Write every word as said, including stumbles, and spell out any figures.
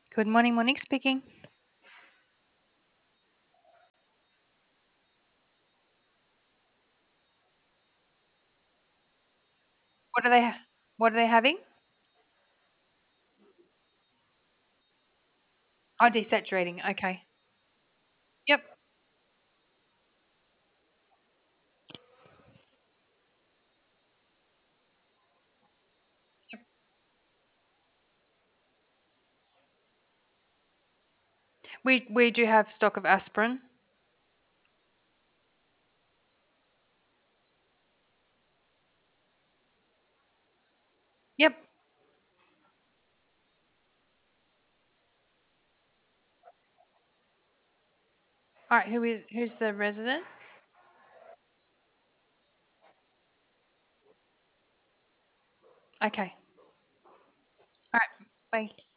Good morning, Monique speaking. What are they ha- what are they having? Oh, desaturating. Okay. Yep. We we do have stock of aspirin. Yep. All right, who is who's the resident? Okay. All right. Bye.